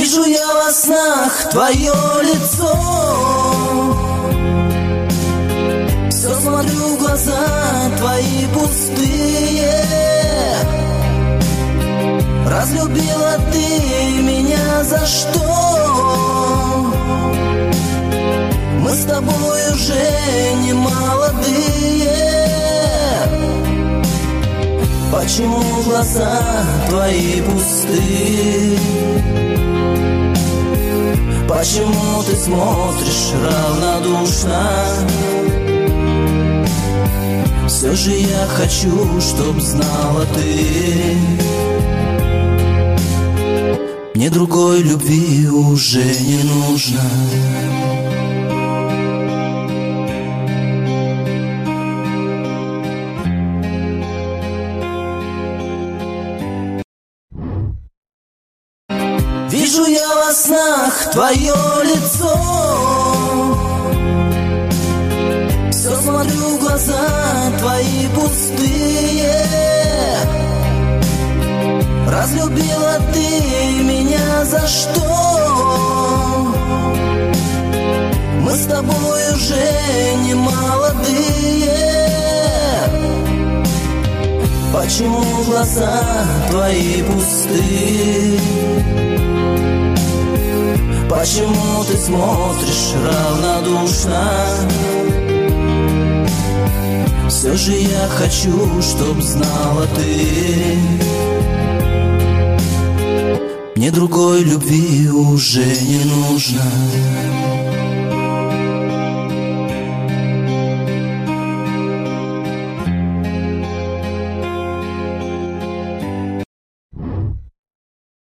Вижу я во снах твое лицо, все смотрю в глаза твои пустые. Разлюбила ты меня за что? Мы с тобой уже не молодые. Почему глаза твои пустые? Почему ты смотришь равнодушно? Все же я хочу, чтоб знала ты, мне другой любви уже не нужно. Вижу я во снах твое лицо, все смотрю в глаза твои пустые. Разлюбила ты меня за что? Мы с тобой уже не молодые. Почему глаза твои пустые? Почему ты смотришь равнодушно? Все же я хочу, чтоб знала ты, мне другой любви уже не нужно.